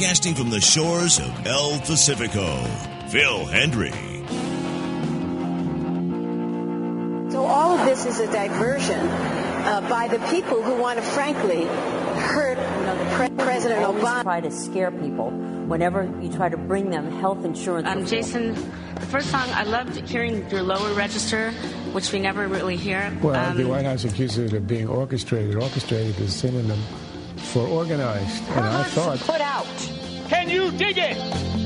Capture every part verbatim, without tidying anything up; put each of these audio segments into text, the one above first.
broadcasting from the shores of El Pacifico, Phil Hendry. So all of this is a diversion uh, by the people who want to, frankly, hurt you know, the pre- President you always Obama. Try to scare people whenever you try to bring them health insurance. Um, Jason, the first song, I loved hearing your lower register, which we never really hear. Well, um, the White House accuses it of being orchestrated. Orchestrated is synonym for organized. And I thought... Put out. Can you dig it?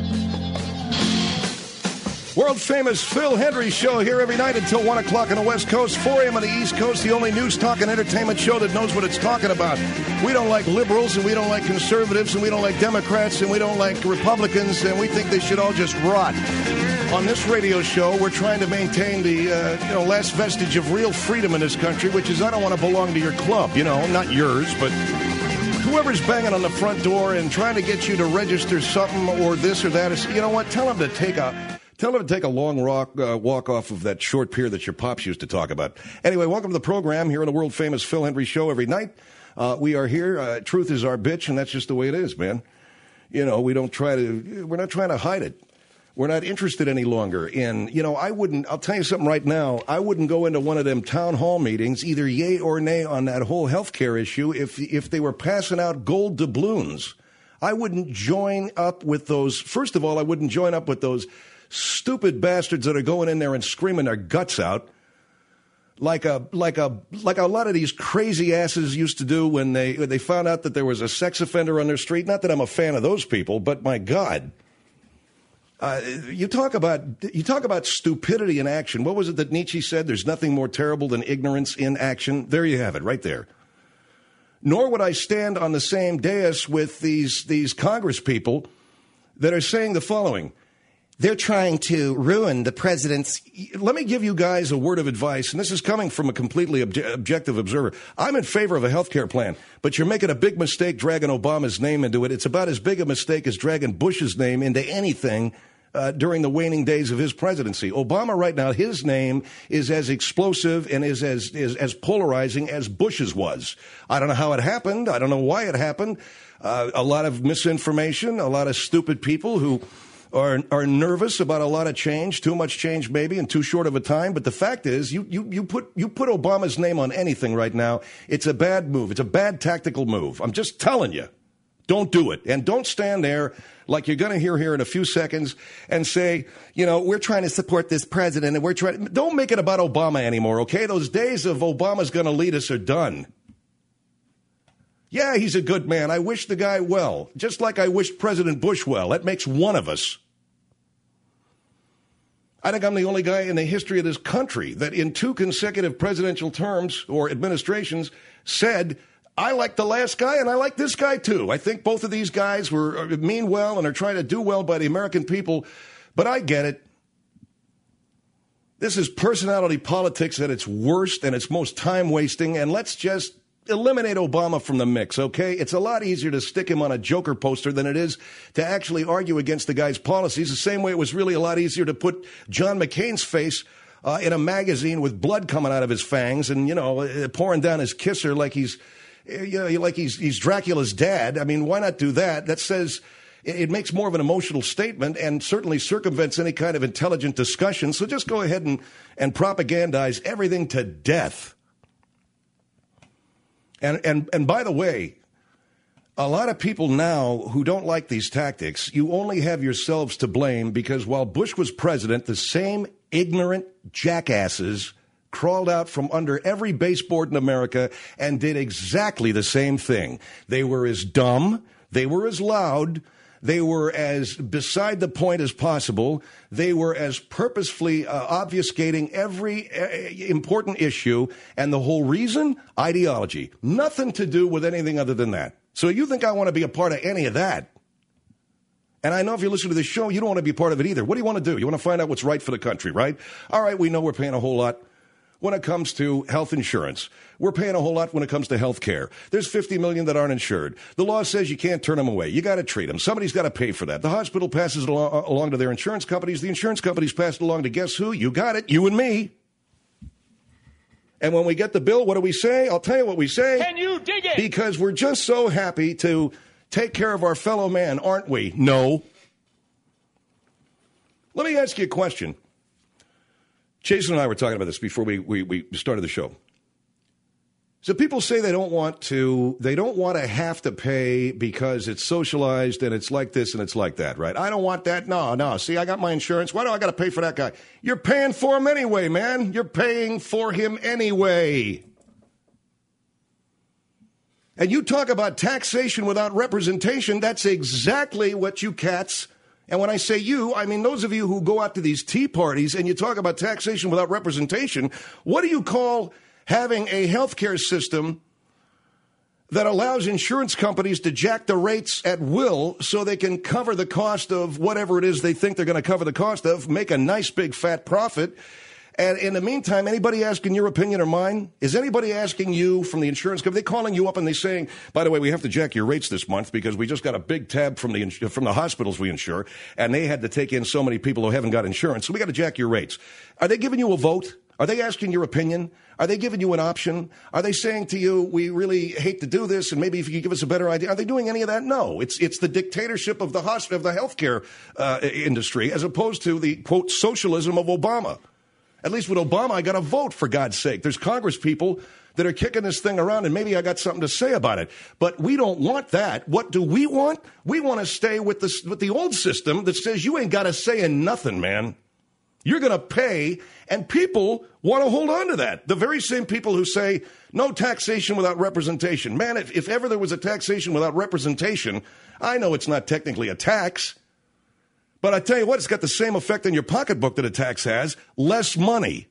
World-famous Phil Hendry show here every night until one o'clock on the West Coast, four a.m. on the East Coast, the only news, talk, and entertainment show that knows what it's talking about. We don't like liberals, and we don't like conservatives, and we don't like Democrats, and we don't like Republicans, and we think they should all just rot. On this radio show, we're trying to maintain the uh, you know last vestige of real freedom in this country, which is I don't want to belong to your club, you know, not yours, but whoever's banging on the front door and trying to get you to register something or this or that, is, you know what, tell them to take a... Tell them to take a long rock, uh, walk off of that short pier that your pops used to talk about. Anyway, welcome to the program here on the world-famous Phil Hendry Show every night. Uh, we are here. Uh, truth is our bitch, and that's just the way it is, man. You know, we don't try to, we're not trying to hide it. We're not interested any longer in, you know, I wouldn't, I'll tell you something right now, I wouldn't go into one of them town hall meetings, either yay or nay on that whole health care issue, if if they were passing out gold doubloons. I wouldn't join up with those, first of all, I wouldn't join up with those stupid bastards that are going in there and screaming their guts out like a like a like a lot of these crazy asses used to do when they when they found out that there was a sex offender on their street. Not that I'm a fan of those people, but my God, uh, you talk about you talk about stupidity in action. What was it that Nietzsche said? There's nothing more terrible than ignorance in action. There you have it, right there. Nor would I stand on the same dais with these these Congress people that are saying the following. They're trying to ruin the president's... Let me give you guys a word of advice, and this is coming from a completely obje- objective observer. I'm in favor of a health care plan, but you're making a big mistake dragging Obama's name into it. It's about as big a mistake as dragging Bush's name into anything uh, during the waning days of his presidency. Obama right now, his name is as explosive and is as, is as polarizing as Bush's was. I don't know how it happened. I don't know why it happened. Uh, a lot of misinformation, a lot of stupid people who... Are, are nervous about a lot of change, too much change maybe in too short of a time. But the fact is, you, you, you put you put Obama's name on anything right now, it's a bad move. It's a bad tactical move. I'm just telling you, don't do it. And don't stand there like you're going to hear here in a few seconds and say, you know, we're trying to support this president and we're trying. Don't make it about Obama anymore, okay? Those days of Obama's going to lead us are done. Yeah, he's a good man. I wish the guy well, just like I wished President Bush well. That makes one of us. I think I'm the only guy in the history of this country that in two consecutive presidential terms or administrations said, I like the last guy and I like this guy too. I think both of these guys were mean well and are trying to do well by the American people, but I get it. This is personality politics at its worst and its most time-wasting, and let's just eliminate Obama from the mix, okay? It's a lot easier to stick him on a Joker poster than it is to actually argue against the guy's policies, the same way it was really a lot easier to put John McCain's face uh, in a magazine with blood coming out of his fangs and, you know, pouring down his kisser like he's, you know, like he's, he's Dracula's dad. I mean, why not do that? That says... It makes more of an emotional statement and certainly circumvents any kind of intelligent discussion. So just go ahead and, and propagandize everything to death. And, and, and by the way, a lot of people now who don't like these tactics, you only have yourselves to blame because while Bush was president, the same ignorant jackasses crawled out from under every baseboard in America and did exactly the same thing. They were as dumb. They were as loud. They were as beside the point as possible. They were as purposefully uh, obfuscating every uh, important issue. And the whole reason? Ideology. Nothing to do with anything other than that. So you think I want to be a part of any of that? And I know if you listen to this show, you don't want to be a part of it either. What do you want to do? You want to find out what's right for the country, right? All right, we know we're paying a whole lot when it comes to health insurance. We're paying a whole lot when it comes to health care. There's fifty million that aren't insured. The law says you can't turn them away. You got to treat them. Somebody's got to pay for that. The hospital passes it along, along to their insurance companies. The insurance companies pass it along to guess who? You got it. You and me. And when we get the bill, what do we say? I'll tell you what we say. Can you dig it? Because we're just so happy to take care of our fellow man, aren't we? No. Let me ask you a question. Jason and I were talking about this before we, we, we started the show. So people say they don't want to, they don't want to have to pay because it's socialized and it's like this and it's like that, right? I don't want that. No, no. See, I got my insurance. Why do I got to pay for that guy? You're paying for him anyway, man. You're paying for him anyway. And you talk about taxation without representation. That's exactly what you cats, and when I say you, I mean those of you who go out to these tea parties and you talk about taxation without representation. What do you call having a healthcare system that allows insurance companies to jack the rates at will so they can cover the cost of whatever it is they think they're going to cover the cost of, make a nice big fat profit? And in the meantime, anybody asking your opinion or mine? Is anybody asking you from the insurance company? They calling you up and they saying, by the way, we have to jack your rates this month because we just got a big tab from the from the hospitals we insure, and they had to take in so many people who haven't got insurance, so we got to jack your rates. Are they giving you a vote? Are they asking your opinion? Are they giving you an option? Are they saying to you, we really hate to do this, and maybe if you could give us a better idea? Are they doing any of that? No. It's it's the dictatorship of the hospital, of the healthcare uh, industry, as opposed to the, quote, socialism of Obama. At least with Obama, I got a vote, for God's sake. There's Congress people that are kicking this thing around, and maybe I got something to say about it. But we don't want that. What do we want? We want to stay with the, with the old system that says you ain't got a say in nothing, man. You're going to pay, and people want to hold on to that. The very same people who say, no taxation without representation. Man, if, if ever there was a taxation without representation, I know it's not technically a tax, but I tell you what, it's got the same effect on your pocketbook that a tax has. Less money.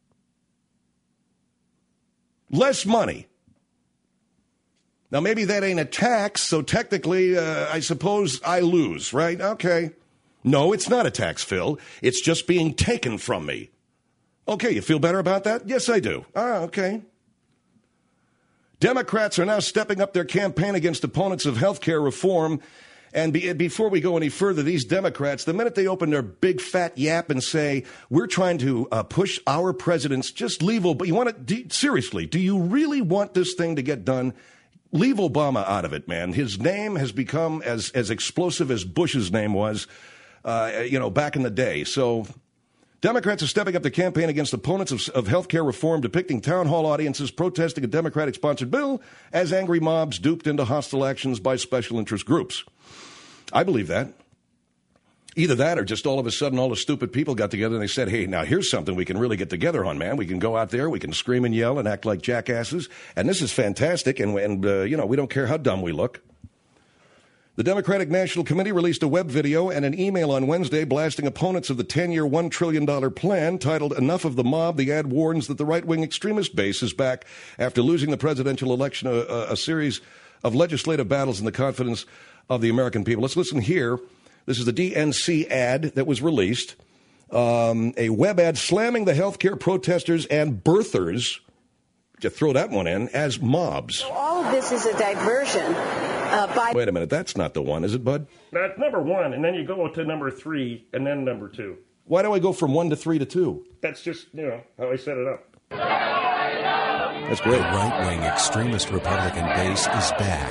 Less money. Now, maybe that ain't a tax, so technically, uh, I suppose I lose, right? Okay. No, it's not a tax, Phil. It's just being taken from me. Okay, you feel better about that? Yes, I do. Ah, okay. Democrats are now stepping up their campaign against opponents of health care reform. And be, before we go any further, these Democrats, the minute they open their big fat yap and say, we're trying to uh, push our presidents, just leave Obama. You want to, do, seriously, do you really want this thing to get done? Leave Obama out of it, man. His name has become as, as explosive as Bush's name was. Uh, you know, back in the day. So Democrats are stepping up the campaign against opponents of, of health care reform, depicting town hall audiences protesting a Democratic-sponsored bill as angry mobs duped into hostile actions by special interest groups. I believe that. Either that or just all of a sudden all the stupid people got together and they said, hey, now here's something we can really get together on, man. We can go out there, we can scream and yell and act like jackasses, and this is fantastic, and, and uh, you know, we don't care how dumb we look. The Democratic National Committee released a web video and an email on Wednesday blasting opponents of the ten-year, one trillion dollars plan. Titled Enough of the Mob, the ad warns that the right-wing extremist base is back after losing the presidential election, a, a series of legislative battles in the confidence of the American people. Let's listen here. This is the D N C ad that was released, um, a web ad slamming the healthcare protesters and birthers, to throw that one in, as mobs. So all of this is a diversion. Uh, by Wait a minute, that's not the one, is it, Bud? That's number one, and then you go to number three, and then number two. Why do I go from one to three to two? That's just, you know, how I set it up. That's great. The right-wing extremist Republican base is back.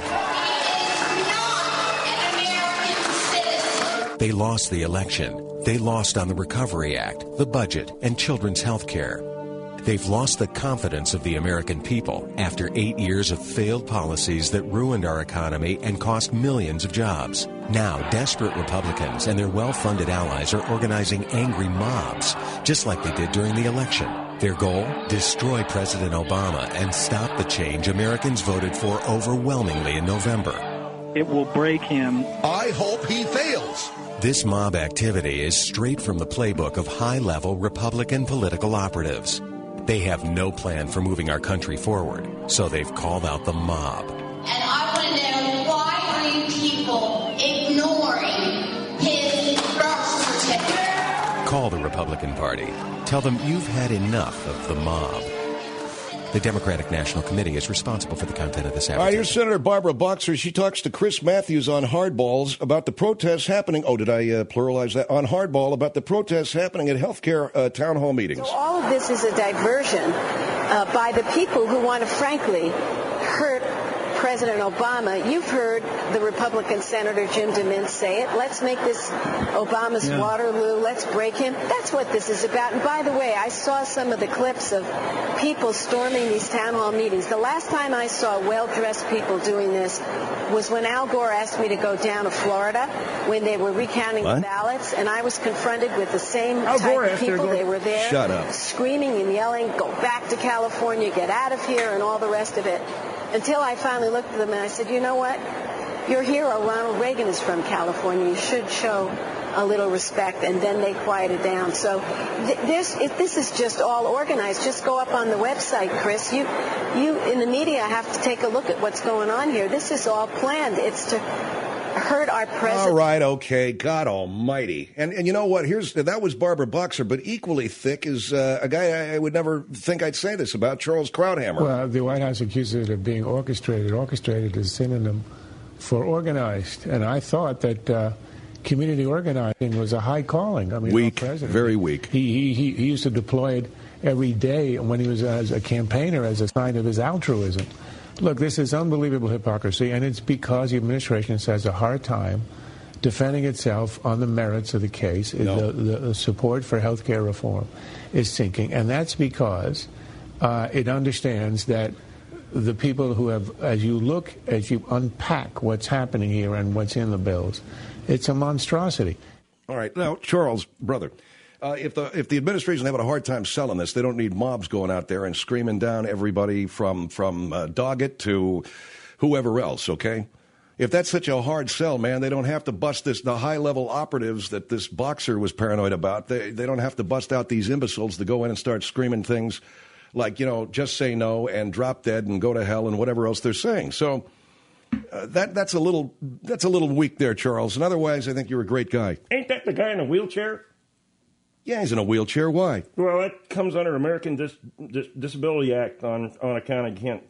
They lost the election. They lost on the Recovery Act, the budget, and children's health care. They've lost the confidence of the American people after eight years of failed policies that ruined our economy and cost millions of jobs. Now, desperate Republicans and their well-funded allies are organizing angry mobs, just like they did during the election. Their goal? Destroy President Obama and stop the change Americans voted for overwhelmingly in November. It will break him. I hope he fails. This mob activity is straight from the playbook of high-level Republican political operatives. They have no plan for moving our country forward, so they've called out the mob. And I want to know, why are you people ignoring his birth certificate? Call the Republican Party. Tell them you've had enough of the mob. The Democratic National Committee is responsible for the content of this advertisement. All right, here's Senator Barbara Boxer. She talks to Chris Matthews on Hardballs about the protests happening. Oh, did I uh, pluralize that? On Hardball about the protests happening at healthcare uh, town hall meetings. So all of this is a diversion uh, by the people who want to, frankly, hurt President Obama, you've heard the Republican Senator Jim DeMint say it. Let's make this Obama's Yeah. Waterloo. Let's break him. That's what this is about. And by the way, I saw some of the clips of people storming these town hall meetings. The last time I saw well-dressed people doing this was when Al Gore asked me to go down to Florida when they were recounting What? the ballots, and I was confronted with the same Al type Gore of asked her to people. go- They were there Shut up. screaming and yelling, go back to California, get out of here, and all the rest of it. Until I finally looked at them and I said, you know what? Your hero, Ronald Reagan, is from California. You should show a little respect. And then they quieted down. So th- this, if this is just all organized. Just go up on the website, Chris. You, you in the media have to take a look at what's going on here. This is all planned. It's to hurt our president. All right, okay, God almighty. And and you know what? Here's that was Barbara Boxer, but equally thick is uh, a guy I, I would never think I'd say this about, Charles Krauthammer. Well, the White House accuses it of being orchestrated. Orchestrated is a synonym for organized. And I thought that uh, community organizing was a high calling. I mean, Weak, our president, very weak. He, he, he used to deploy it every day when he was as a campaigner as a sign of his altruism. Look, this is unbelievable hypocrisy, and it's because the administration has a hard time defending itself on the merits of the case. No. The, the support for health care reform is sinking, and that's because uh, it understands that the people who have, as you look, as you unpack what's happening here and what's in the bills, it's a monstrosity. All right, now, Charles, brother, uh, if the if the administration having a hard time selling this, they don't need mobs going out there and screaming down everybody from from uh, Doggett to whoever else. Okay, if that's such a hard sell, man, they don't have to bust this. The high level operatives that this Boxer was paranoid about, they they don't have to bust out these imbeciles to go in and start screaming things like, you know, just say no and drop dead and go to hell and whatever else they're saying. So. Uh, that that's a little that's a little weak there, Charles. And otherwise, I think you're a great guy. Ain't that the guy in a wheelchair? Yeah, he's in a wheelchair. Why? Well, that comes under American Dis- Dis- Disability Act on on account of can't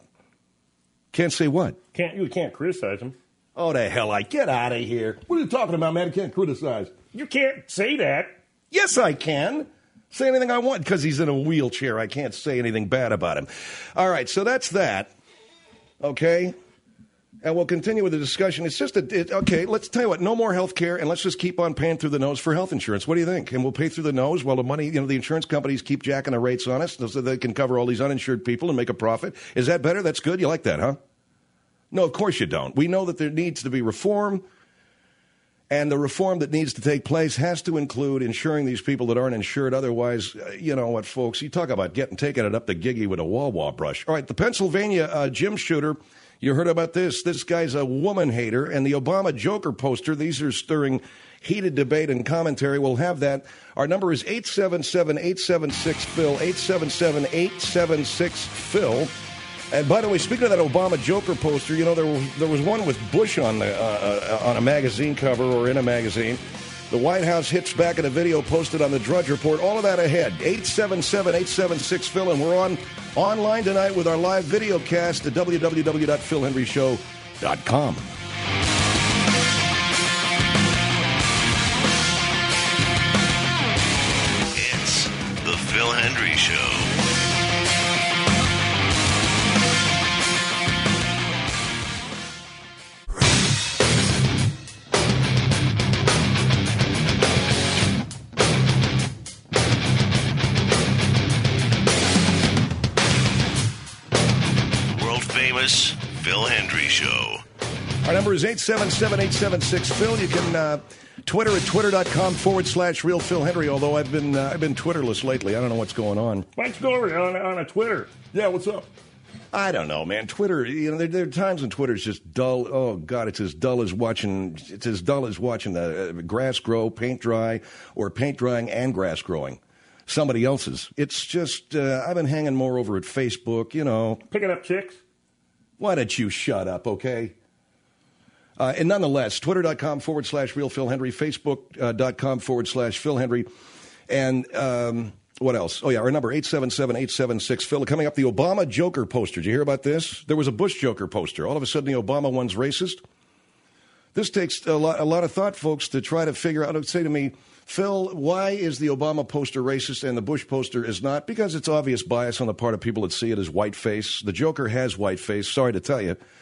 Can't say what? can't you can't criticize him. Oh, the hell! I get out of here. What are you talking about, man? I can't criticize. You can't say that. Yes, I can. Say anything I want because he's in a wheelchair. I can't say anything bad about him. All right, so that's that. Okay. And we'll continue with the discussion. It's just a, it, okay, let's tell you what, no more health care, and let's just keep on paying through the nose for health insurance. What do you think? And we'll pay through the nose while the money, you know, the insurance companies keep jacking the rates on us so they can cover all these uninsured people and make a profit. Is that better? That's good? You like that, huh? No, of course you don't. We know that there needs to be reform, and the reform that needs to take place has to include insuring these people that aren't insured. Otherwise, uh, you know what, folks, you talk about getting taking it up the giggy with a wah-wah brush. All right, the Pennsylvania uh, gym shooter. You heard about this. This guy's a woman hater, and the Obama Joker poster, these are stirring heated debate and commentary. We'll have that. Our number is eight seven seven, eight seven six, Phil, eight seven seven, eight seven six, Phil. And by the way, speaking of that Obama Joker poster, you know, there, were, there was one with Bush on, the, uh, uh, on a magazine cover or in a magazine. The White House hits back at a video posted on the Drudge Report. All of that ahead. eight seven seven, eight seven six, Phil. And we're on online tonight with our live video cast at w w w dot phil henry show dot com. It's the Phil Hendry Show. Famous Phil Hendry Show. Our number is eight seven seven, eight seven six, Phil. You can uh, Twitter at twitter.com forward slash real Phil Hendry, although I've been uh, I've been Twitterless lately. I don't know what's going on. Why don't you go over on, on a Twitter? Yeah, what's up? I don't know, man. Twitter, you know, there, there are times when Twitter's just dull. Oh, God, it's as dull as watching, it's as dull as watching the uh, grass grow, paint dry, or paint drying and grass growing. Somebody else's. It's just, uh, I've been hanging more over at Facebook, you know. Picking up chicks? Why don't you shut up, okay? Uh, and nonetheless, twitter.com forward slash real Phil Henry, facebook.com forward slash Phil Henry. And um, what else? Oh, yeah, our number, eight seven seven, eight seven six, Phil. Coming up, the Obama Joker poster. Did you hear about this? There was a Bush Joker poster. All of a sudden, the Obama one's racist. This takes a lot, a lot of thought, folks, to try to figure out, say to me, Phil, why is the Obama poster racist and the Bush poster is not? Because it's obvious bias on the part of people that see it as whiteface. The Joker has whiteface, sorry to tell you.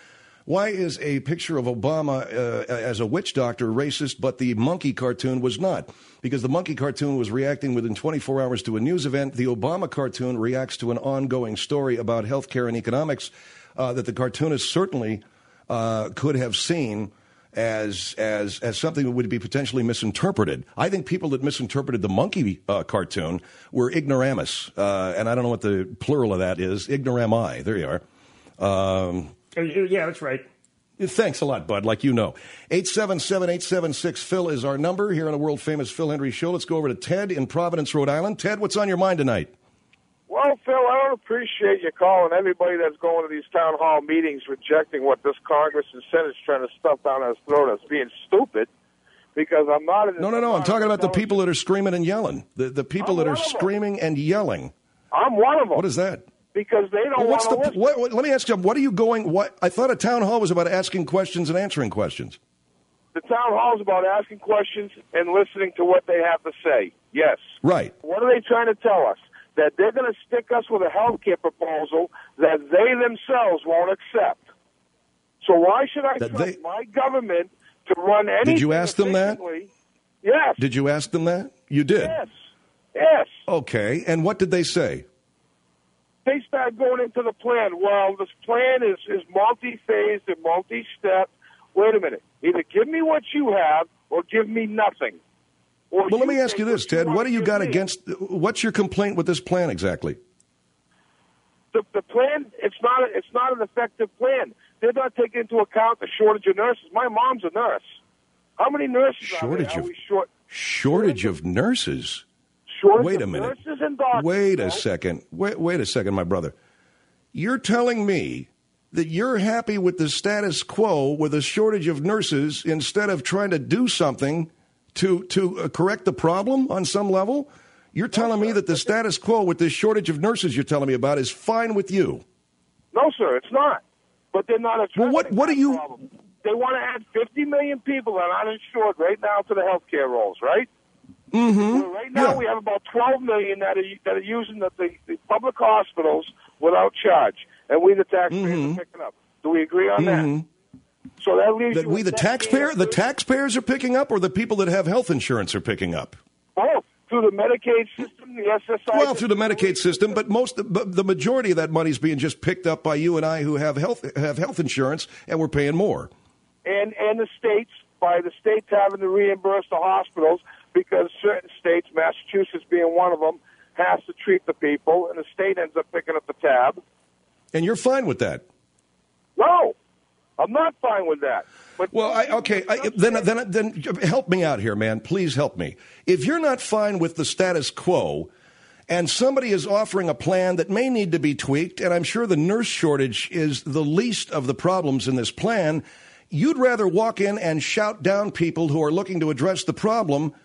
Why is a picture of Obama uh, as a witch doctor racist, but the monkey cartoon was not? Because the monkey cartoon was reacting within twenty-four hours to a news event. The Obama cartoon reacts to an ongoing story about health care and economics uh, that the cartoonist certainly uh, could have seen as as as something that would be potentially misinterpreted. I think people that misinterpreted the monkey uh, cartoon were ignoramus, uh, and I don't know what the plural of that is. Ignorami. There you are. Um, yeah, that's right. Thanks a lot, bud, like you know. eight seven seven, eight seven six, Phil is our number here on the world-famous Phil Hendry Show. Let's go over to Ted in Providence, Rhode Island. Ted, what's on your mind tonight? Well, Phil, I don't appreciate you calling everybody that's going to these town hall meetings rejecting what this Congress and Senate is trying to stuff down our throat as being stupid, because I'm not... In no, no, no, I'm talking about the people that are screaming and yelling. The, the people I'm that are screaming and yelling. I'm one of them. What is that? Because they don't well, what's want the, to what, what, let me ask you, what are you going... What I thought a town hall was about asking questions and answering questions. The town hall is about asking questions and listening to what they have to say. Yes. Right. What are they trying to tell us? That they're going to stick us with a health care proposal that they themselves won't accept. So why should I that trust they... my government to run anything? Did you ask them that? Yes. Did you ask them that? You did? Yes. Yes. Okay. And what did they say? They start going into the plan. Well, this plan is, is multi-phased and multi-step. Wait a minute. Either give me what you have or give me nothing. Or well, let me ask you this, what Ted. you what do you got me. against... What's your complaint with this plan exactly? The, the plan, it's not, a, it's not an effective plan. They're not taking into account the shortage of nurses. My mom's a nurse. How many nurses shortage are, there? of, are we short? Shortage of nurses? Shortage Wait a of minute. Nurses and doctors, wait a though. second. Wait, wait a second, my brother. You're telling me that you're happy with the status quo with a shortage of nurses instead of trying to do something to to uh, correct the problem on some level? You're telling no, me that the status quo with this shortage of nurses you're telling me about is fine with you? No, sir, it's not. But they're not addressing well, what, what that are you... problem. They want to add fifty million people that are uninsured right now to the health care rolls, right? Mm-hmm. Well, right now yeah. we have about twelve million that are, that are using the, the, the public hospitals without charge, and we, the taxpayers, mm-hmm. are picking up. Do we agree on mm-hmm. that? So that leaves that you we, the taxpayer, the taxpayers are picking up, or the people that have health insurance are picking up? Both. Through the Medicaid system, the S S I. Well, through the Medicaid system, but most, but the majority of that money is being just picked up by you and I who have health have health insurance, and we're paying more. And and the states, by the states having to reimburse the hospitals because certain states, Massachusetts being one of them, has to treat the people, and the state ends up picking up the tab. And you're fine with that? No, I'm not fine with that. But well, I, okay, I, then then then help me out here, man. Please help me. If you're not fine with the status quo, and somebody is offering a plan that may need to be tweaked, and I'm sure the nurse shortage is the least of the problems in this plan, you'd rather walk in and shout down people who are looking to address the problem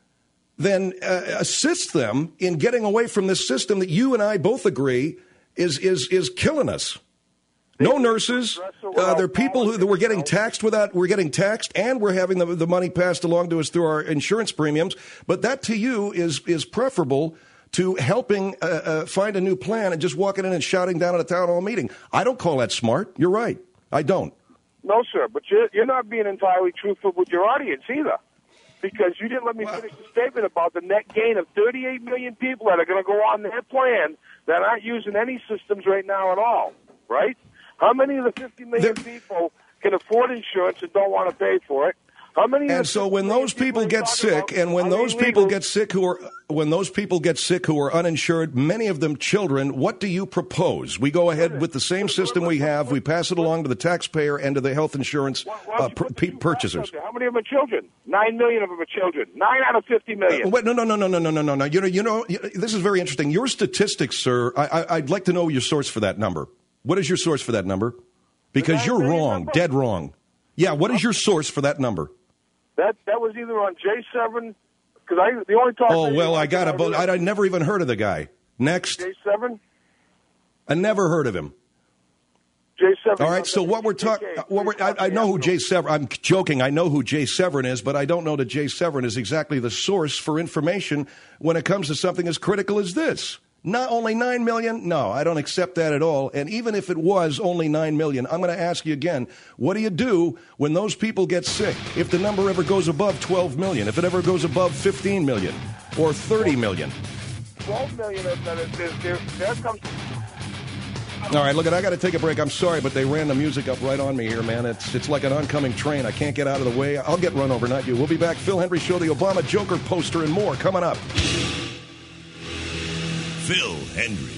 than uh, assist them in getting away from this system that you and I both agree is is is killing us. No nurses. Uh, there are people who that we're getting taxed without. We're getting taxed, and we're having the, the money passed along to us through our insurance premiums. But that to you is is preferable to helping uh, uh, find a new plan and just walking in and shouting down at a town hall meeting. I don't call that smart. You're right. I don't. No, sir. But you're, you're not being entirely truthful with your audience either, because you didn't let me finish the statement about the net gain of thirty-eight million people that are going to go on their plan that aren't using any systems right now at all. Right? How many of the fifty million They're, people can afford insurance and don't want to pay for it? How many? And so when those people get sick, and when those people get sick who are when those people get sick who are uninsured, many of them children, what do you propose? We go ahead with the same system we have. We pass it along to the taxpayer and to the health insurance uh, pur- purchasers. How many of them are children? Nine million of them are children. Nine out of fifty million. Uh, wait, no, no, no, no, no, no, no, no, no. You know, you know, this is very interesting. Your statistics, sir. I, I, I'd like to know your source for that number. What is your source for that number? Because you're wrong, number? dead wrong. Yeah, what is your source for that number? That that was either on Jay Severin, because I the only talk. Oh well, I got it. I, I never even heard of the guy. Next, Jay Severin. I never heard of him. Jay Severin. All right, so what we're talking, what we're, I, I know who Jay Severin. I'm joking. I know who Jay Severin is, but I don't know that Jay Severin is exactly the source for information when it comes to something as critical as this. Not only nine million? No, I don't accept that at all. And even if it was only nine million, I'm going to ask you again, what do you do when those people get sick? If the number ever goes above twelve million, if it ever goes above fifteen million or thirty million? twelve million, there, there comes... All right, look, I got to take a break. I'm sorry, but they ran the music up right on me here, man. It's it's like an oncoming train. I can't get out of the way. I'll get run over, not you. We'll be back. Phil Hendrie Show, the Obama Joker poster, and more coming up. Phil Hendrie.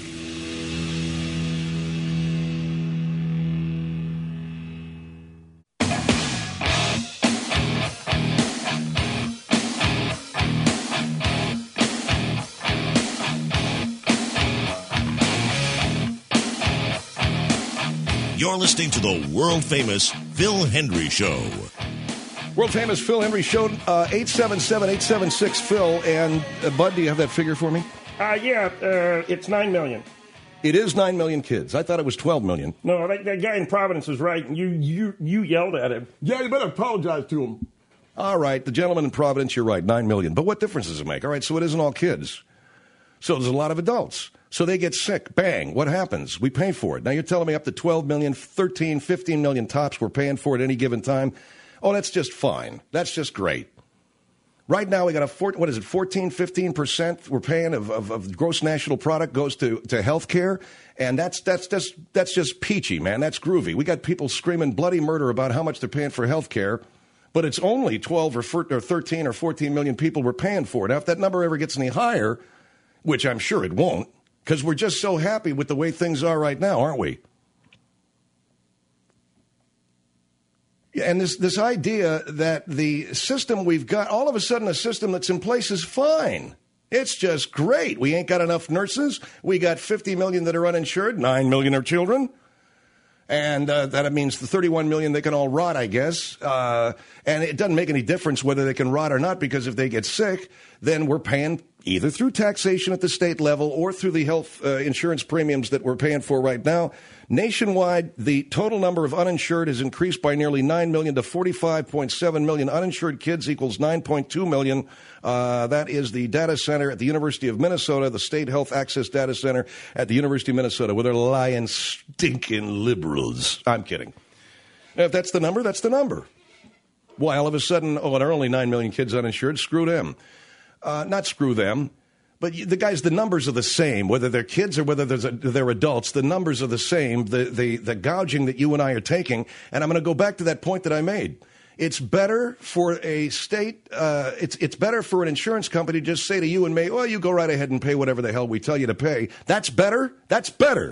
You're listening to the world-famous Phil Hendrie Show. World-famous Phil Hendrie Show, uh, eight seven seven, eight seven six, Phil. And, uh, Bud, do you have that figure for me? Uh, yeah, uh, it's nine million. It is nine million kids. I thought it was twelve million. No, that, that guy in Providence is right. You, you, you yelled at him. Yeah, you better apologize to him. All right, the gentleman in Providence, you're right, nine million. But what difference does it make? All right, so it isn't all kids. So there's a lot of adults. So they get sick. Bang. What happens? We pay for it. Now you're telling me up to twelve million, thirteen, fifteen million tops we're paying for at any given time. Oh, that's just fine. That's just great. Right now we got a, four, what is it, fourteen, fifteen percent we're paying of, of, of gross national product goes to, to health care. And that's, that's, that's, that's just peachy, man. That's groovy. We got people screaming bloody murder about how much they're paying for health care. But it's only twelve or thirteen or fourteen million people we're paying for it. Now, if that number ever gets any higher, which I'm sure it won't, because we're just so happy with the way things are right now, aren't we? And this, this idea that the system we've got, all of a sudden a system that's in place is fine. It's just great. We ain't got enough nurses. We got fifty million that are uninsured. nine million are children. And uh, that means the thirty-one million, they can all rot, I guess. Uh, and it doesn't make any difference whether they can rot or not, because if they get sick, then we're paying either through taxation at the state level or through the health uh, insurance premiums that we're paying for right now. Nationwide, the total number of uninsured has increased by nearly nine million to forty-five point seven million. Uninsured kids equals nine point two million. Uh, that is the data center at the University of Minnesota, the State Health Access Data Center at the University of Minnesota, where they're lying, stinking liberals. I'm kidding. If that's the number, that's the number. Why, all of a sudden, oh, there are only nine million kids uninsured. Screw them. Uh, not screw them. But the guys, the numbers are the same, whether they're kids or whether they're adults. The numbers are the same, the, the, the gouging that you and I are taking. And I'm going to go back to that point that I made. It's better for a state, uh, it's, it's better for an insurance company to just say to you and me, well, you go right ahead and pay whatever the hell we tell you to pay. That's better? That's better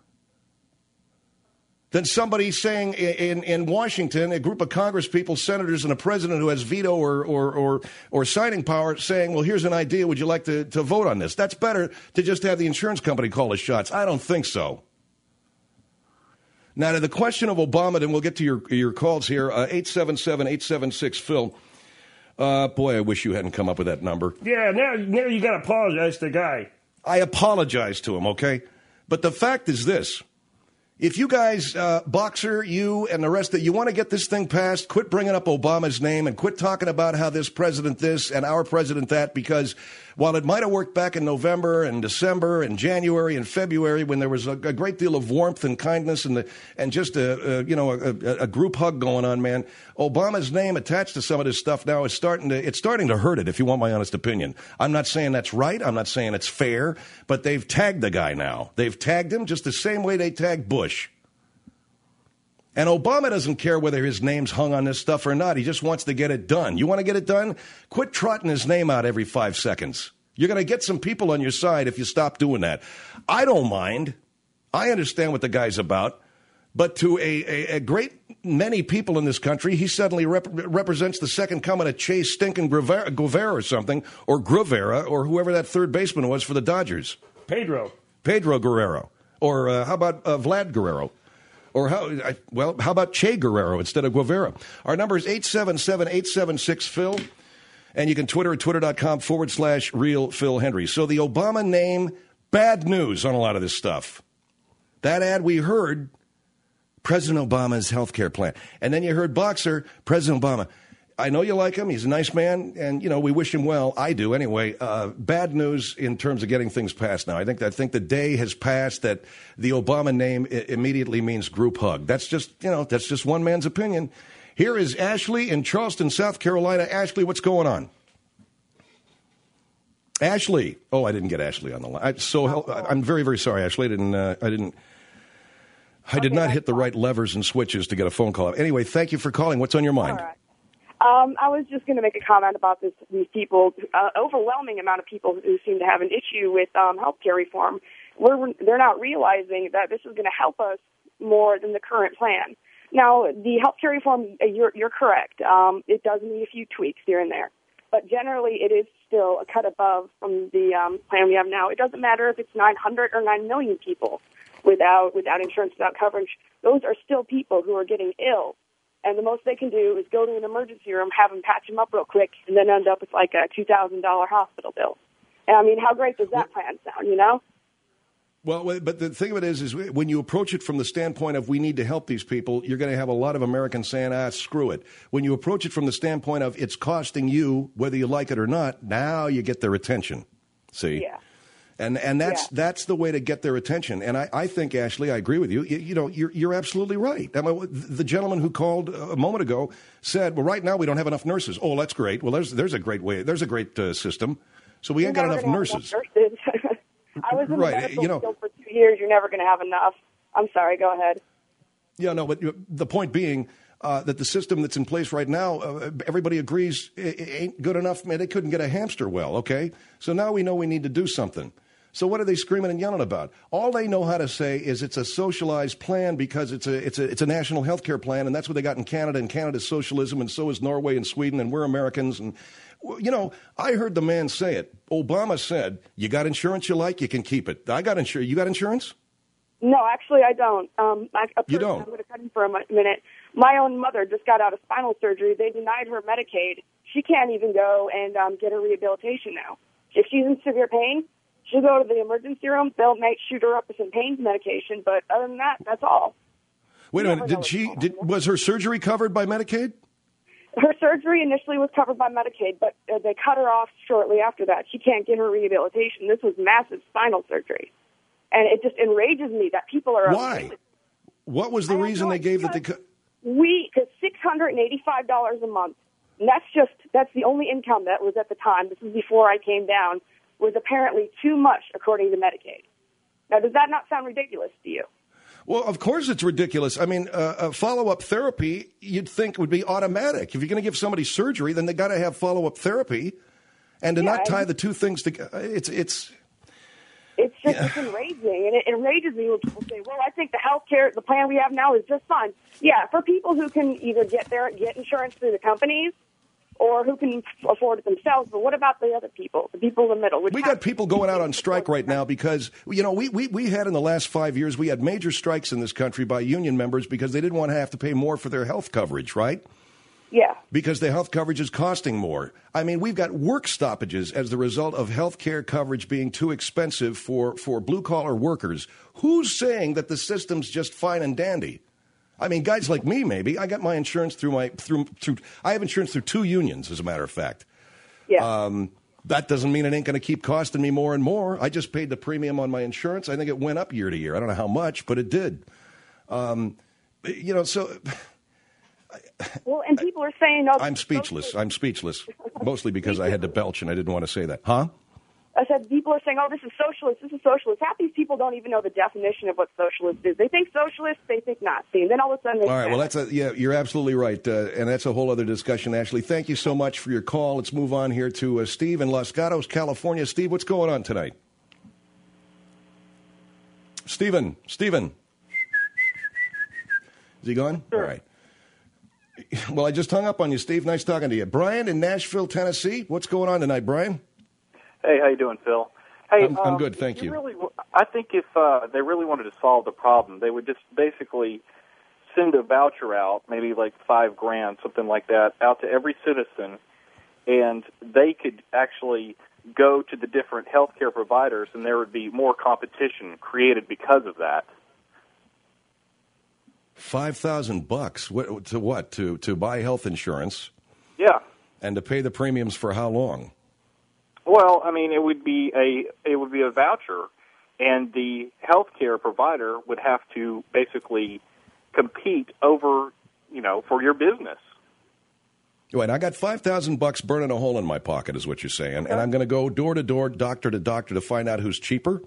than somebody saying in, in Washington, a group of Congress people, senators, and a president who has veto or, or, or, or signing power saying, well, here's an idea. Would you like to, to vote on this? That's better to just have the insurance company call the shots. I don't think so. Now, to the question of Obama, and we'll get to your, your calls here, uh, eight seven seven, eight seven six, Phil. Uh, boy, I wish you hadn't come up with that number. Yeah, now, now you got to apologize to the guy. I apologize to him, okay? But the fact is this. If you guys, uh, Boxer, you and the rest of you want to get this thing passed, quit bringing up Obama's name and quit talking about how this president this and our president that, because while it might have worked back in November and December and January and February when there was a, a great deal of warmth and kindness and the, and just a, a you know a, a group hug going on, man, Obama's name attached to some of this stuff now is starting to it's starting to hurt it. If you want my honest opinion, I'm not saying that's right. I'm not saying it's fair, but they've tagged the guy now. They've tagged him just the same way they tagged Bush. And Obama doesn't care whether his name's hung on this stuff or not. He just wants to get it done. You want to get it done? Quit trotting his name out every five seconds. You're going to get some people on your side if you stop doing that. I don't mind. I understand what the guy's about. But to a, a, a great many people in this country, he suddenly rep- represents the second coming of Chase Stinking Guevara, Guevara or something, or Guevara, or whoever that third baseman was for the Dodgers. Pedro. Pedro Guerrero. Or uh, how about uh, Vlad Guerrero? Or how, I, well, how about Che Guerrero instead of Guevara? Our number is eight seven seven, eight seven six, Phil. And you can Twitter at twitter.com forward slash real Phil Hendrie. So the Obama name, bad news on a lot of this stuff. That ad we heard, President Obama's health care plan. And then you heard Boxer, President Obama. I know you like him. He's a nice man, and, you know, we wish him well. I do, anyway. Uh, bad news in terms of getting things passed now. I think I think the day has passed that the Obama name I- immediately means group hug. That's just, you know, that's just one man's opinion. Here is Ashley in Charleston, South Carolina. Ashley, what's going on? Ashley. Oh, I didn't get Ashley on the line. I, so hell, I'm very, very sorry, Ashley. I didn't. Uh, I didn't. I did not hit the right levers and switches to get a phone call. Anyway, thank you for calling. What's on your mind? All right. Um, I was just going to make a comment about this. These people, uh, overwhelming amount of people who seem to have an issue with um, health care reform. We're, they're not realizing that this is going to help us more than the current plan. Now, the health care reform, you're, you're correct. Um, it does need a few tweaks here and there. But generally, it is still a cut above from the um, plan we have now. It doesn't matter if it's nine hundred or nine million people without without insurance, without coverage. Those are still people who are getting ill. And the most they can do is go to an emergency room, have them patch them up real quick, and then end up with like a two thousand dollars hospital bill. And I mean, how great does that plan sound, you know? Well, but the thing of it is, is when you approach it from the standpoint of we need to help these people, you're going to have a lot of Americans saying, ah, screw it. When you approach it from the standpoint of it's costing you, whether you like it or not, now you get their attention. See? Yeah. And and that's yeah. that's the way to get their attention. And I, I think, Ashley, I agree with you. You, you know, you're you're absolutely right. I mean, the gentleman who called a moment ago said, well, right now we don't have enough nurses. Oh, that's great. Well, there's there's a great way. There's a great uh, system. So we You're ain't got enough nurses. enough nurses. I was in right. the medical you know, field for two years. You're never going to have enough. I'm sorry. Go ahead. Yeah, no, but the point being uh, that the system that's in place right now, uh, everybody agrees it, it ain't good enough. Man, they couldn't get a hamster well, okay? So now we know we need to do something. So what are they screaming and yelling about? All they know how to say is it's a socialized plan because it's a it's a it's a national health care plan, and that's what they got in Canada. And Canada's socialism, and so is Norway and Sweden, and we're Americans. And you know, I heard the man say it. Obama said, "You got insurance you like, you can keep it." I got insurance. You got insurance? No, actually, I don't. Um, I, a you person, don't? I'm going to cut in for a minute. My own mother just got out of spinal surgery. They denied her Medicaid. She can't even go and um, get her rehabilitation now. If she's in severe pain, she'll go to the emergency room. They'll make shoot her up with some pain medication, but other than that, that's all. Wait a minute. Did she? Did, was her surgery covered by Medicaid? Her surgery initially was covered by Medicaid, but uh, they cut her off shortly after that. She can't get her rehabilitation. This was massive spinal surgery, and it just enrages me that people are. Why? What was the reason they gave that they cut? We because six hundred and eighty-five dollars a month. And that's just that's the only income that was at the time. This was before I came down. Was apparently too much according to Medicaid. Now, does that not sound ridiculous to you? Well, of course it's ridiculous. I mean, uh, uh, follow-up therapy you'd think would be automatic. If you're going to give somebody surgery, then they got to have follow-up therapy, and to yeah, not tie the two things together, it's it's. It's just yeah. it's enraging, and it enrages me when people say, "Well, I think the health care, the plan we have now is just fine." Yeah, for people who can either get their get insurance through the companies or who can afford it themselves. But what about the other people, the people in the middle? We got people going out on strike right now because, you know, we, we, we had in the last five years, we had major strikes in this country by union members because they didn't want to have to pay more for their health coverage, right? Yeah. Because the health coverage is costing more. I mean, we've got work stoppages as the result of health care coverage being too expensive for, for blue-collar workers. Who's saying that the system's just fine and dandy? I mean, guys like me, maybe. I got my insurance through my through through. I have insurance through two unions, as a matter of fact. Yeah. Um, that doesn't mean it ain't going to keep costing me more and more. I just paid the premium on my insurance. I think it went up year to year. I don't know how much, but it did. Um, you know, so. Well, and people are saying, "No." I'm speechless. I'm speechless. Mostly because I had to belch and I didn't want to say that. Huh? I said, people are saying, oh, this is socialist, this is socialist. Half these people don't even know the definition of what socialist is. They think socialist, they think Nazi. And then all of a sudden they All right, well, that's a, yeah, you're absolutely right. Uh, and that's a whole other discussion, Ashley. Thank you so much for your call. Let's move on here to uh, Steve in Los Gatos, California. Steve, what's going on tonight? Stephen, Stephen. Is he gone? Sure. All right. Well, I just hung up on you, Steve. Nice talking to you. Brian in Nashville, Tennessee. What's going on tonight, Brian? Hey, how you doing, Phil? Hey, I'm, I'm um, good, thank you. Really, I think if uh, they really wanted to solve the problem, they would just basically send a voucher out, maybe like five grand, something like that, out to every citizen, and they could actually go to the different healthcare providers, and there would be more competition created because of that. Five thousand bucks. What, to what? To to buy health insurance. Yeah. And to pay the premiums for how long? Well, I mean, it would be a it would be a voucher, and the healthcare provider would have to basically compete over, you know, for your business. Wait, I got five thousand bucks burning a hole in my pocket, is what you're saying, okay. And I'm going to go door to door, doctor to doctor, to find out who's cheaper?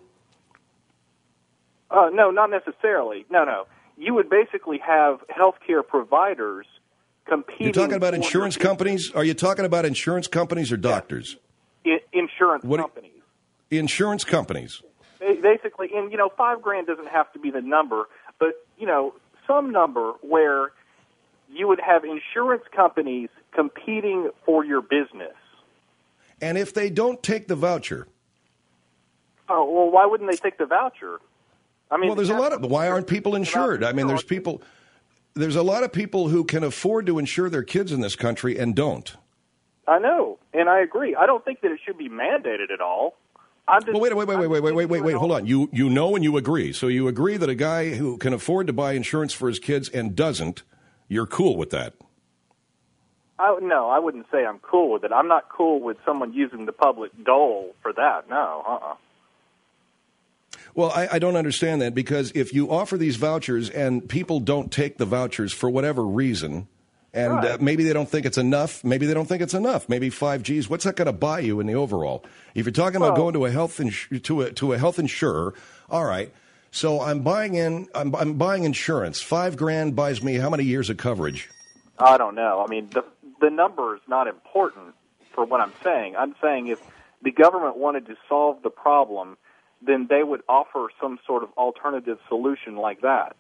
Uh, no, not necessarily. No, no. You would basically have healthcare providers competing. You're talking about insurance companies? Are you talking about insurance companies or doctors? I- insurance what, companies. Insurance companies. Basically, and, you know, five grand doesn't have to be the number, but, you know, some number where you would have insurance companies competing for your business. And if they don't take the voucher? Oh, well, why wouldn't they take the voucher? I mean, well, there's a lot of, why aren't people insured? I mean, there's people, there's a lot of people who can afford to insure their kids in this country and don't. I know, and I agree. I don't think that it should be mandated at all. I'm just, well, wait, wait, wait, wait, wait, wait, wait, wait, wait, hold on. You you know and you agree. So you agree that a guy who can afford to buy insurance for his kids and doesn't, you're cool with that? I, no, I wouldn't say I'm cool with it. I'm not cool with someone using the public dole for that. No, uh-uh. Well, I, I don't understand that, because if you offer these vouchers and people don't take the vouchers for whatever reason, and right. uh, maybe they don't think it's enough, maybe they don't think it's enough, maybe five G's, what's that going to buy you in the overall? If you're talking about well, going to a health ins- to a to a health insurer, all right. So I'm buying in, I'm, I'm buying insurance. Five grand buys me how many years of coverage? I don't know. I mean, the the number is not important for what I'm saying. I'm saying if the government wanted to solve the problem, then they would offer some sort of alternative solution like that.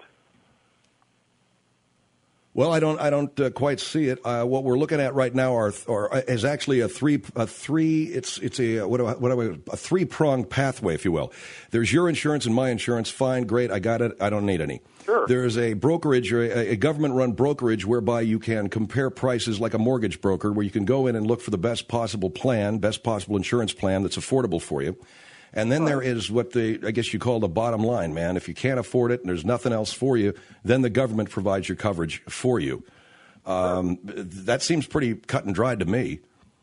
Well, I don't, I don't uh, quite see it. Uh, what we're looking at right now are, are is actually a three, a three. It's, it's a what do I, what do I, a three pronged pathway, if you will. There's your insurance and my insurance. Fine, great, I got it. I don't need any. Sure. There's a brokerage, or a, a government-run brokerage, whereby you can compare prices like a mortgage broker, where you can go in and look for the best possible plan, best possible insurance plan that's affordable for you. And then there is what the, I guess you call the bottom line, man. If you can't afford it and there's nothing else for you, then the government provides your coverage for you. Um, that seems pretty cut and dried to me.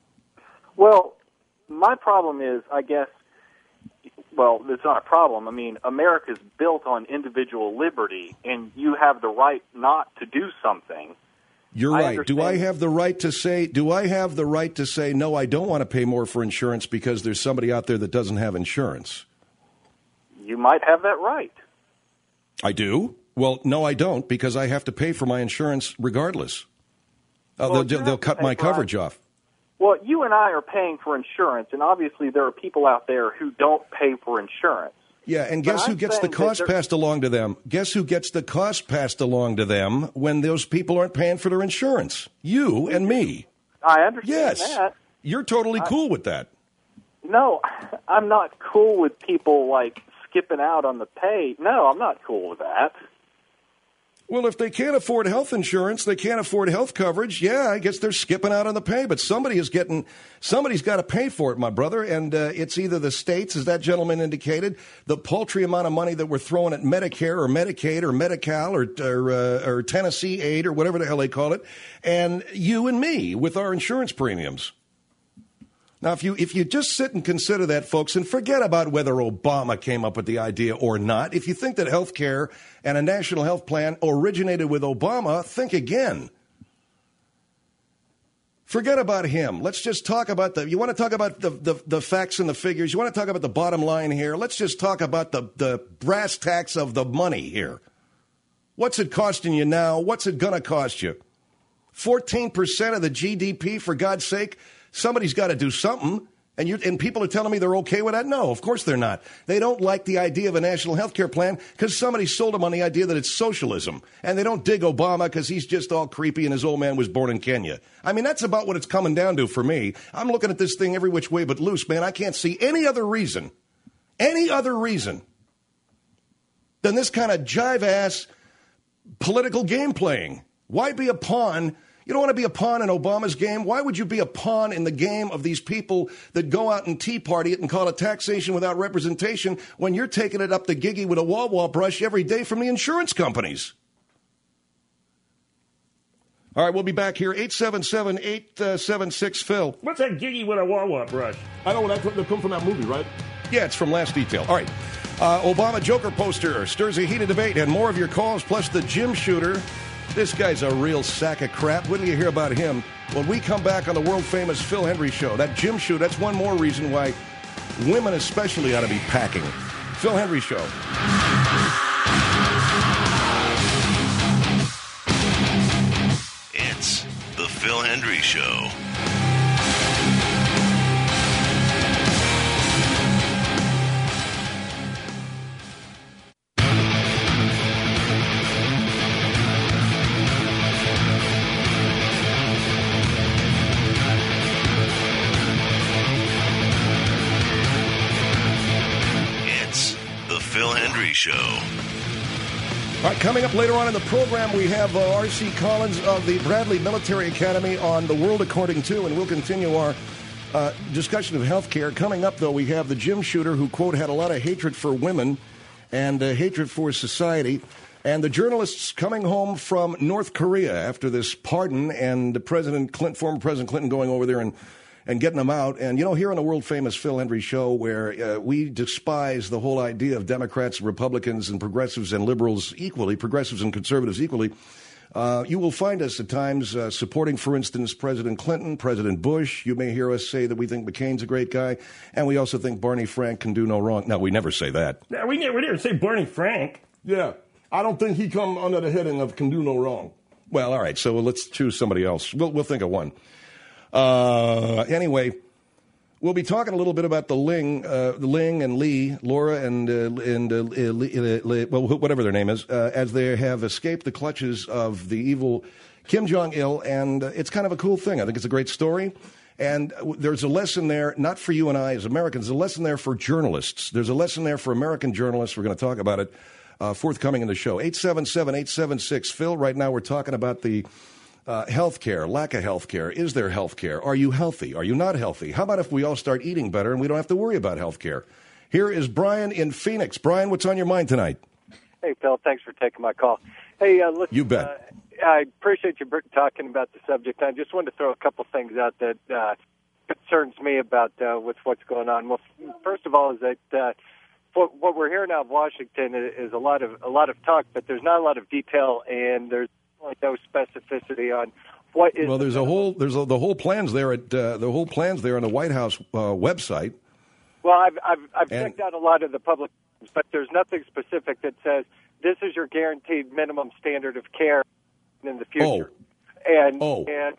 Well, my problem is, I guess, well, it's not a problem. I mean, America's built on individual liberty, and you have the right not to do something. You're right. Do I have the right to say, do I have the right to say, no, I don't want to pay more for insurance because there's somebody out there that doesn't have insurance? You might have that right. I do? Well, no, I don't, because I have to pay for my insurance regardless. Uh, well, they'll they'll cut my coverage off. Well, you and I are paying for insurance, and obviously there are people out there who don't pay for insurance. Yeah, and guess who gets the cost passed along to them? Guess who gets the cost passed along to them when those people aren't paying for their insurance? You and me. I understand yes. that. You're totally I, cool with that. No, I'm not cool with people, like, skipping out on the pay. No, I'm not cool with that. Well, if they can't afford health insurance, they can't afford health coverage. Yeah, I guess they're skipping out on the pay, but somebody is getting, somebody's got to pay for it, my brother. And uh, it's either the states, as that gentleman indicated, the paltry amount of money that we're throwing at Medicare or Medicaid or Medi-Cal or or, uh, or Tennessee Aid or whatever the hell they call it, and you and me with our insurance premiums. Now, if you if you just sit and consider that, folks, and forget about whether Obama came up with the idea or not, if you think that health care and a national health plan originated with Obama, think again. Forget about him. Let's just talk about the, you want to talk about the, the, the facts and the figures. You want to talk about the bottom line here. Let's just talk about the, the brass tacks of the money here. What's it costing you now? What's it going to cost you? fourteen percent of the G D P, for God's sake. Somebody's got to do something, and you and people are telling me they're okay with that? No, of course they're not. They don't like the idea of a national health care plan because somebody sold them on the idea that it's socialism, and they don't dig Obama because he's just all creepy and his old man was born in Kenya. I mean, that's about what it's coming down to for me. I'm looking at this thing every which way but loose, man. I can't see any other reason, any other reason than this kind of jive-ass political game playing. Why be a pawn? You don't want to be a pawn in Obama's game. Why would you be a pawn in the game of these people that go out and tea party it and call it taxation without representation when you're taking it up the giggy with a wah-wah brush every day from the insurance companies? All right, we'll be back here, eight seven seven, eight seven six, Phil. What's that giggy with a wah-wah brush? I know that's what they come from that movie, right? Yeah, it's from Last Detail. All right. Uh, Obama Joker poster stirs a heated debate and more of your calls, plus the gym shooter. This guy's a real sack of crap. When do you hear about him? When we come back on the world-famous Phil Hendry Show. That gym shooter, that's one more reason why women especially ought to be packing. Phil Hendry Show. It's the Phil Hendry Show. Phil Hendry Show. All right, coming up later on in the program, we have uh, R C Collins of the Bradley Military Academy on The World According To, and we'll continue our uh, discussion of health care. Coming up, though, we have the gym shooter who, quote, had a lot of hatred for women and uh, hatred for society, and the journalists coming home from North Korea after this pardon, and President Clinton, former President Clinton going over there and and getting them out. And, you know, here on the world-famous Phil Hendry Show, where uh, we despise the whole idea of Democrats, Republicans, and progressives and liberals equally, progressives and conservatives equally, uh, you will find us at times uh, supporting, for instance, President Clinton, President Bush. You may hear us say that we think McCain's a great guy, and we also think Barney Frank can do no wrong. No, we never say that. No, we never, we never say Barney Frank. Yeah, I don't think he come under the heading of can do no wrong. Well, all right, so let's choose somebody else. We'll, we'll think of one. Uh, anyway, we'll be talking a little bit about the Ling, uh, the Ling and Lee, Laura and uh, and uh, Lee, Lee, well, whatever their name is, uh, as they have escaped the clutches of the evil Kim Jong-il, and uh, it's kind of a cool thing. I think it's a great story, and there's a lesson there, not for you and I as Americans, there's a lesson there for journalists. There's a lesson there for American journalists. We're going to talk about it uh, forthcoming in the show. eight seven seven, eight seven six, Phil. Right now we're talking about the Uh, health care, lack of health care. Is there health care? Are you healthy? Are you not healthy? How about if we all start eating better and we don't have to worry about health care? Here is Brian in Phoenix. Brian, what's on your mind tonight? Hey, Phil, thanks for taking my call. Hey, uh, listen, you bet. Uh, I appreciate you talking about the subject. I just wanted to throw a couple things out that uh, concerns me about uh, with what's going on. Well, first of all, is that uh, what, what we're hearing out of Washington is a lot of a lot of talk, but there's not a lot of detail, and there's no specificity on what is. Well, there's the a whole there's a, the whole plans there at uh, the whole plans there on the White House uh, website. Well, I've I've, I've and, checked out a lot of the public, but there's nothing specific that says this is your guaranteed minimum standard of care in the future. Oh. And oh. and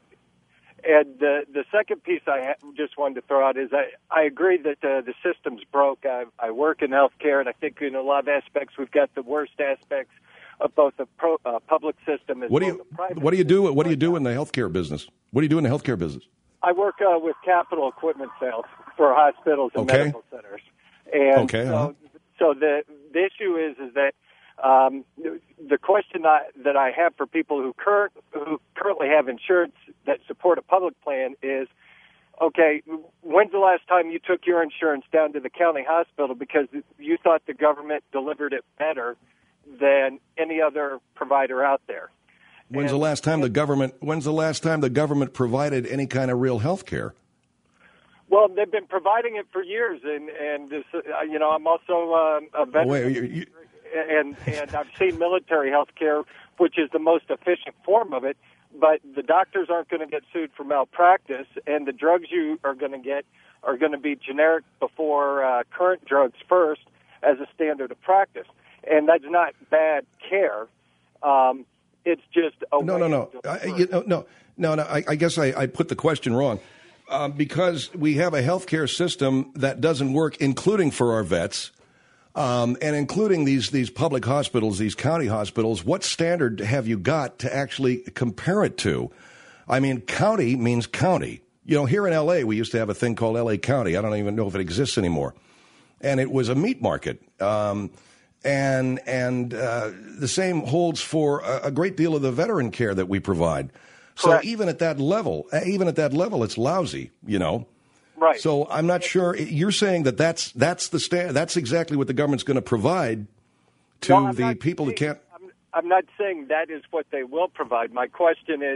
and the the second piece I ha- just wanted to throw out is I I agree that uh, the system's broke. I I work in healthcare, and I think in a lot of aspects we've got the worst aspects of both the pro, uh, public system as what do well you, as the private. What do you do? What do you do in the healthcare business? What do you do in the healthcare business? I work uh, with capital equipment sales for hospitals and okay. medical centers. And okay, so, uh-huh. so the the issue is is that um, the question I, that I have for people who current who currently have insurance that support a public plan is, okay, when's the last time you took your insurance down to the county hospital because you thought the government delivered it better than any other provider out there? When's and, the last time the government? When's the last time the government provided any kind of real health care? Well, they've been providing it for years, and and this, uh, you know, I'm also uh, a veteran, oh, wait, you, you... and and I've seen military health care, which is the most efficient form of it. But the doctors aren't going to get sued for malpractice, and the drugs you are going to get are going to be generic before uh, current drugs first as a standard of practice. And that's not bad care. Um, it's just a no, no, no, I, you know, no, no, no. I, I guess I, I put the question wrong uh, because we have a healthcare system that doesn't work, including for our vets, um, and including these these public hospitals, these county hospitals. What standard have you got to actually compare it to? I mean, county means county. You know, here in L A, we used to have a thing called L A County. I don't even know if it exists anymore, and it was a meat market. Um, And and uh, the same holds for a, a great deal of the veteran care that we provide. So Correct. even at that level, even at that level, it's lousy, you know. Right. So I'm not sure. You're saying that that's that's the sta- that's exactly what the government's going to provide to no, the people saying, that can't. I'm, I'm not saying that is what they will provide. My question is,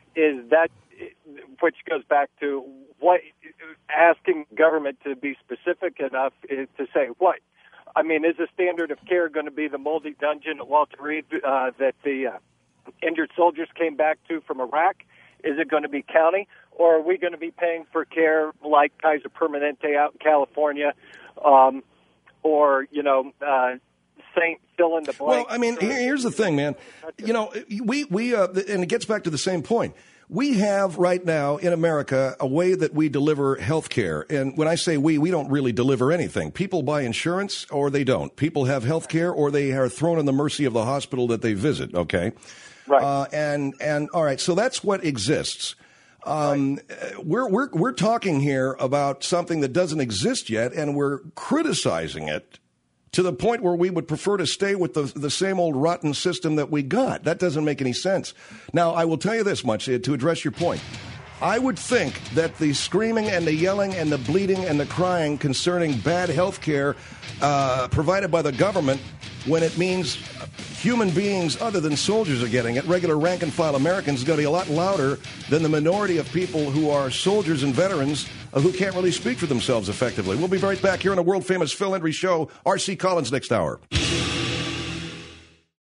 is that, which goes back to what asking government to be specific enough to say what. I mean, is the standard of care going to be the moldy dungeon at Walter Reed uh, that the uh, injured soldiers came back to from Iraq? Is it going to be county? Or are we going to be paying for care like Kaiser Permanente out in California, um, or, you know, uh, Saint fill in the blank? Well, I mean, here, here's the thing, man. You know, we, we uh, and it gets back to the same point. We have right now in America a way that we deliver health care. And when I say we, we don't really deliver anything. People buy insurance or they don't. People have health care or they are thrown in the mercy of the hospital that they visit, okay? Right. Uh, and, and all right, so that's what exists. Um, right. We're, we're, we're talking here about something that doesn't exist yet, and we're criticizing it to the point where we would prefer to stay with the, the same old rotten system that we got. That doesn't make any sense. Now, I will tell you this much, to address your point. I would think that the screaming and the yelling and the bleeding and the crying concerning bad health care uh, provided by the government, when it means human beings other than soldiers are getting it, regular rank-and-file Americans, is going to be a lot louder than the minority of people who are soldiers and veterans uh, who can't really speak for themselves effectively. We'll be right back here on the world-famous Phil Hendrie Show. R C Collins next hour.